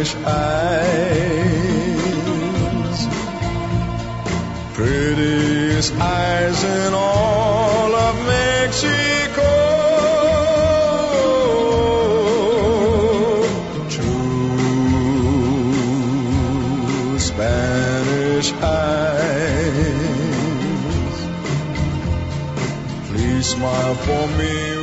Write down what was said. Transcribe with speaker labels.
Speaker 1: Spanish eyes, prettiest eyes in all of Mexico. True Spanish eyes, please smile for me